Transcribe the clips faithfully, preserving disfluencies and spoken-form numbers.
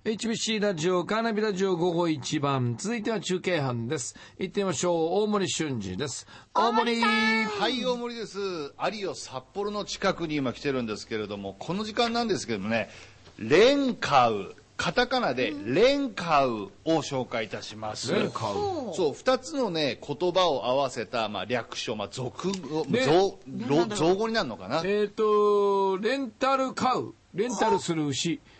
エイチビーシー ラジオカーナビラジオ午後一番、続いては中継班です。行ってみましょう。大森俊二です。大森。 はい、大森です。有吉札幌の近くに今来てるんですけれども、この時間なんですけどもね、レンカウ、カタカナでレンカウを紹介いたします。 レンカウ。 そう、二つのね、言葉を合わせた、まあ、略称、まあ、俗語、造造語になるのかな。 えっと、レンタルカウ。レンタルする牛。違う、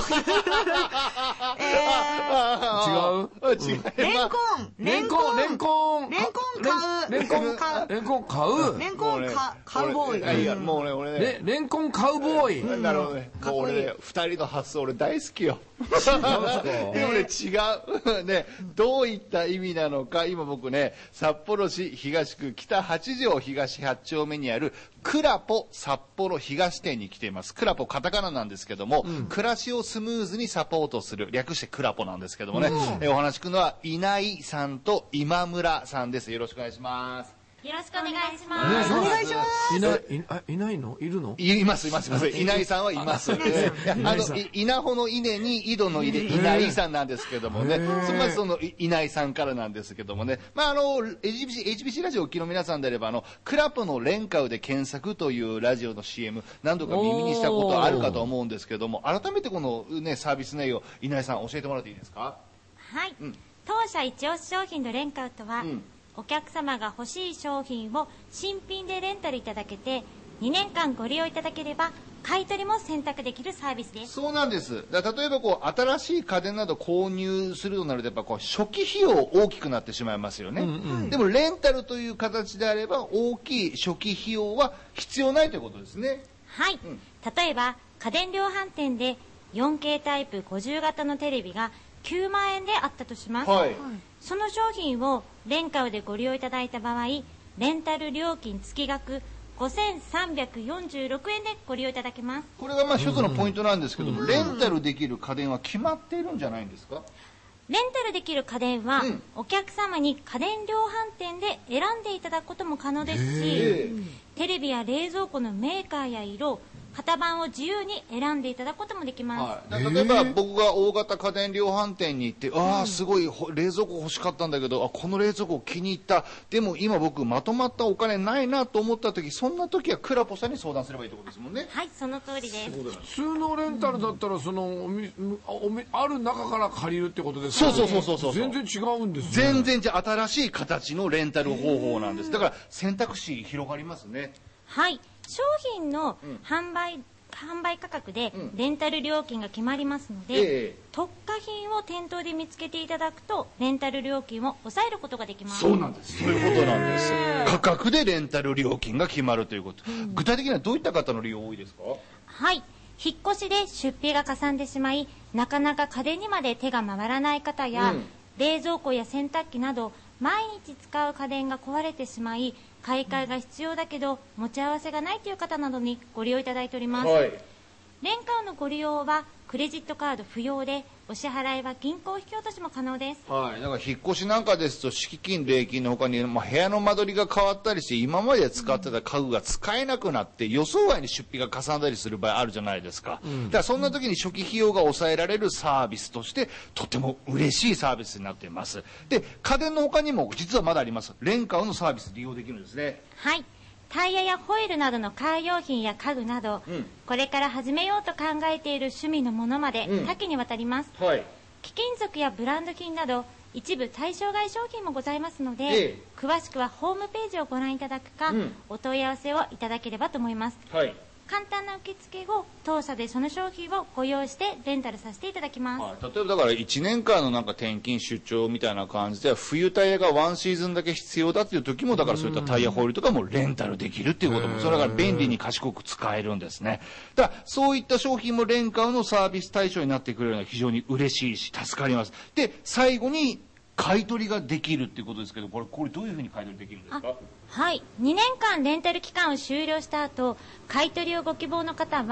違う。 レンコンレンコンレンコンレンコン買うレンコン買うレンコン買うレンコンカウボーイ。 いや、もうね、俺ね。 レンコンカウボーイ。 なるほどね。もう俺ね、二人の発想俺大好きよ。でもね、違う。ね、どういった意味なのか、今僕ね、札幌市東区北八条東八丁目にあるクラポ札幌東店に来ています。クラポカタカナなんですけども、うん、暮らしをスムーズにサポートする、略してクラポなんですけどもね、うん、えお話聞くのは稲井さんと今村さんです。よろしくお願いします。 よろしくお願いします。 お願いします。 いない、い、あ、いないの？いるの？ います、います、います。稲井さんはいます。あの、稲穂の稲に井戸の井で稲井さんなんですけどもね、まずその稲井さんからなんですけどもね、まあ、あの、エイチビーシー、エイチビーシー ラジオをお聞きの皆さんであれば、あの、クラポのレンカウで検索というラジオの シーエム、何度か耳にしたことあるかと思うんですけども、改めてこのね、サービス内容、稲井さん教えてもらっていいですか？ はい。うん、当社一押し商品のレンカウとは、うん、お客様が欲しい商品を新品でレンタルいただけてにねんかんご利用いただければ買い取りも選択できるサービスです。 そうなんです。だから例えばこう新しい家電など購入するとなるとやっぱこう初期費用大きくなってしまいますよね、うんうん、でもレンタルという形であれば大きい初期費用は必要ないということですね。 はい、うん、例えば家電量販店で よんケー タイプごじゅう型のテレビがきゅうまんえんであったとします、はい、その商品をレンカウでご利用いただいた場合、レンタル料金月額ごせんさんびゃくよんじゅうろくえんでご利用いただけます。 これがまあ一つのポイントなんですけども、うん、レンタルできる家電は決まっているんじゃないんですか？ レンタルできる家電は、うん、お客様に家電量販店で選んでいただくことも可能ですし、テレビや冷蔵庫のメーカーや色、型番を自由に選んでいただくこともできます、 はい、例えば僕が大型家電量販店に行って、ああすごい冷蔵庫欲しかったんだけど、あこの冷蔵庫気に入った、でも今僕まとまったお金ないなと思った時、そんな時はクラポさんに相談すればいいってことですもんね。 はい、その通りです。 普通のレンタルだったらそのおみおみある中から借りるってことですか？ そうそうそうそうそう、 全然違うんですね。 全然じゃ新しい形のレンタル方法なんです。だから選択肢広がりますね。 はい、商品の販売、うん販売価格でレンタル料金が決まりますので、うんええ、特価品を店頭で見つけていただくとレンタル料金を抑えることができます。 そうなんです。そういうことなんです。価格でレンタル料金が決まるということ、うん、具体的にはどういった方の利用多いですか？ はい、引っ越しで出費がかさんでしまい、なかなか家電にまで手が回らない方や、うん、冷蔵庫や洗濯機など毎日使う家電が壊れてしまい、買い替えが必要だけど持ち合わせがないという方などにご利用いただいております、はい、レンカウのご利用はクレジットカード不要で、お支払いは銀行引き落としも可能です。 はい、だから引っ越しなんかですと敷金礼金の他に、まあ、部屋の間取りが変わったりして今まで使ってた家具が使えなくなって予想外に出費がかさんだりする場合あるじゃないですか、うん、だからそんな時に初期費用が抑えられるサービスとしてとても嬉しいサービスになっています。で家電の他にも実はまだあります。レンカウのサービス利用できるんですね。 はい、タイヤやホイールなどのカー用品や家具など、うん、これから始めようと考えている趣味のものまで多岐にわたります、うんはい、貴金属やブランド品など一部対象外商品もございますので、ええ、詳しくはホームページをご覧いただくか、うん、お問い合わせをいただければと思います、はい、簡単な受付後、当社でその商品をご用意してレンタルさせていただきます、 はい、例えばだからいちねんかんのなんか転勤出張みたいな感じで冬タイヤがワンシーズンだけ必要だっていう時も、だからそういったタイヤホイールとかもレンタルできるっていうことも、それが便利に賢く使えるんですね。だからそういった商品もレンカウのサービス対象になってくれるのは非常に嬉しいし助かります。で最後に買い取りができるっていうことですけど、これこれどういうふうに買い取りできるんですか？ はい、にねんかんレンタル期間を終了した後、買い取りをご希望の方は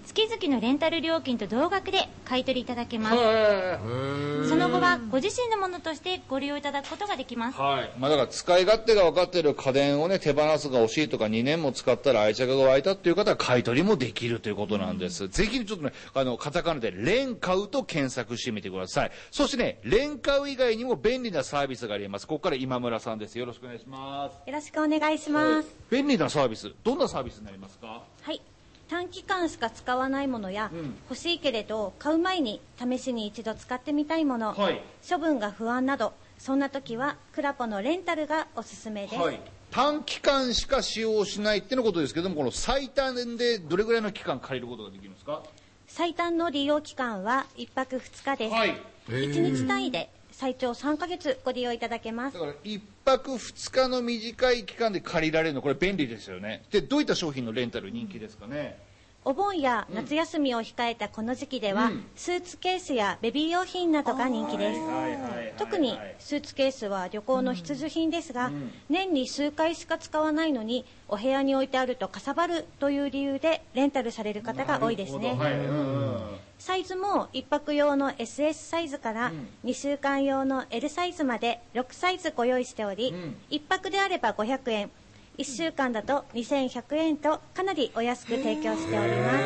月々のレンタル料金と同額で買い取りいただけます。その後はご自身のものとしてご利用いただくことができます。 はい。まあだから使い勝手が分かっている家電をね、手放すが惜しいとかにねんも使ったら愛着が湧いたっていう方は買い取りもできるということなんです。ぜひちょっとね、あの、カタカナでレン買うと検索してみてください。そしてね、レン買う以外にも便利なサービスがあります。ここから今村さんです。よろしくお願いします。 よろしくお願いします。 便利なサービス。どんなサービスになりますか？ はい。短期間しか使わないものや、うん、欲しいけれど買う前に試しに一度使ってみたいもの、はい、処分が不安など、そんな時はクラポのレンタルがおすすめです。はい、 短期間しか使用しないってのことですけども、この最短でどれぐらいの期間借りることができるんですか？ 最短の利用期間はいっぱくふつかです。はい、いちにち単位で最長さんかげつご利用いただけます。 だからいっぱくふつかの短い期間で借りられるの、これ便利ですよね。で、どういった商品のレンタル人気ですかね？ お盆や夏休みを控えたこの時期では、うん、スーツケースやベビー用品などが人気です。特にスーツケースは旅行の必需品ですが、うん、年に数回しか使わないのにお部屋に置いてあるとかさばるという理由でレンタルされる方が多いですね。はい、うん、サイズもいっぱく用の エスエス サイズからにしゅうかん用の エル サイズまでろくサイズご用意しており、うん、いっぱくであればごひゃくえん、いっしゅうかんだとにせんひゃくえんとかなりお安く提供しております。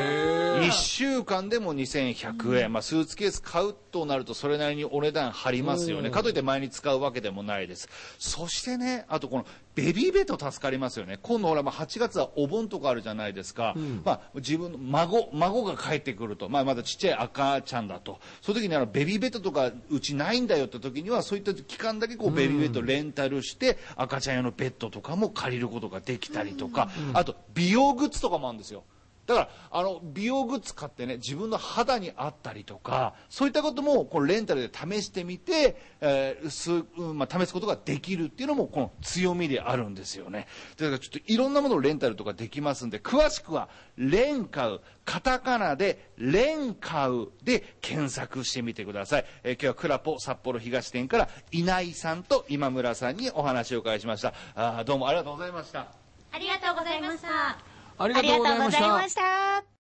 いっしゅうかんでもにせんひゃくえん、うん、まあ、スーツケース買うとなるとそれなりにお値段張りますよね。かといって前に使うわけでもないです。そしてね、あとこのベビーベッド助かりますよね。今度ほら、まあ、はちがつはお盆とかあるじゃないですか、うん、まあ、自分の孫孫が帰ってくると、まあ、まだちっちゃい赤ちゃんだと、その時にあのベビーベッドとかうちないんだよって時には、そういった期間だけこうベビーベッドレンタルして、うん、赤ちゃん用のベッドとかも借りることができたりとか、うん、あと美容グッズとかもあるんですよ。だからあの美容グッズ買ってね、自分の肌に合ったりとか、そういったこともこのレンタルで試してみて、えーすうんまあ、試すことができるっていうのもこの強みであるんですよね。だからちょっといろんなものをレンタルとかできますんで、詳しくはレン買う、カタカナでレン買うで検索してみてください。えー、今日はクラポ札幌東店から稲井さんと今村さんにお話をお伺いしました。あ、どうもありがとうございました。 ありがとうございました。 ありがとうございました。